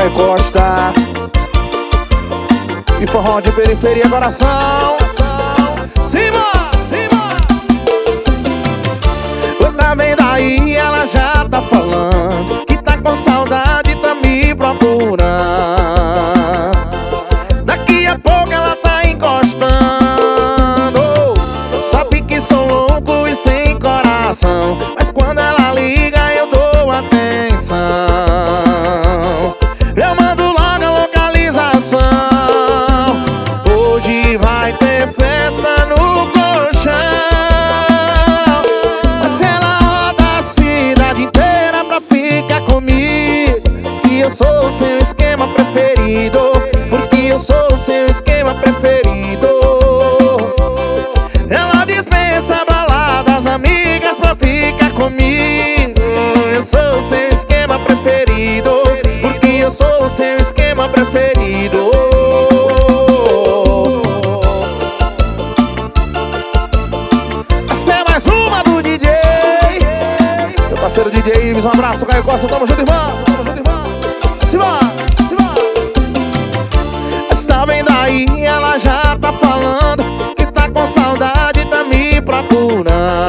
Caio Costa. E forró de periferia, coração. Cima! Tá vendo aí, ela já tá falando que tá com saudade, tá me procurando. Daqui a pouco ela tá encostando. Sabe que sou louco e sem coração, mas quando ela liga eu dou atenção. Eu mando logo a localização. Hoje vai ter festa no colchão. Eu sou o seu esquema preferido, porque eu sou o seu esquema preferido. Ela dispensa baladas, amigas pra ficar comigo. Eu sou o seu esquema preferido, porque eu sou o seu esquema preferido. Essa é mais uma do DJ, meu parceiro DJ Ives. Um abraço, Caio Costa, tamo junto, irmão. Está vendo aí, ela já tá falando que tá com saudade, tá me procurando.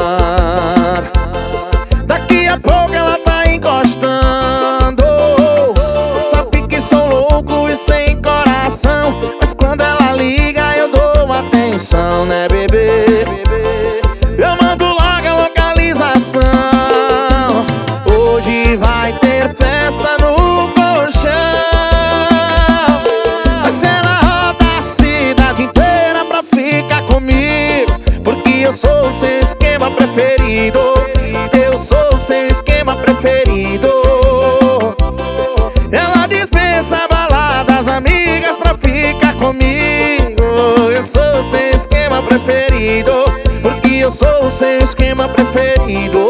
Daqui a pouco ela tá encostando. Sabe que sou louco e sem coração, mas quando ela liga eu dou atenção, né, bebê? Eu mando logo a localização. Hoje vai ter festa no eu sou o seu esquema preferido. Eu sou o seu esquema preferido. Ela dispensa baladas, amigas pra ficar comigo. Eu sou o seu esquema preferido, porque eu sou o seu esquema preferido.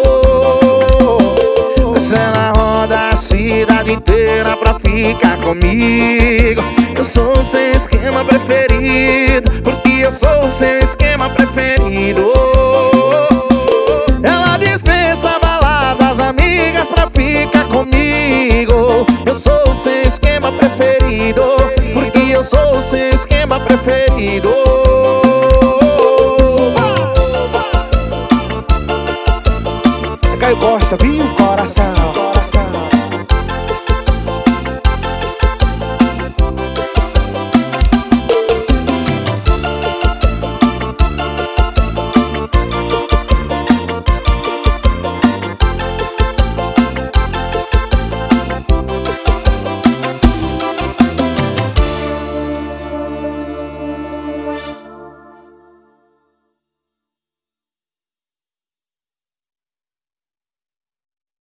Mas ela roda a cidade inteira pra ficar comigo. Eu sou o seu esquema preferido, porque eu sou o seu esquema preferido. Ela dispensa baladas, amigas pra ficar comigo. Eu sou o seu esquema preferido, porque eu sou o seu esquema preferido. É Caio Costa, viu, coração?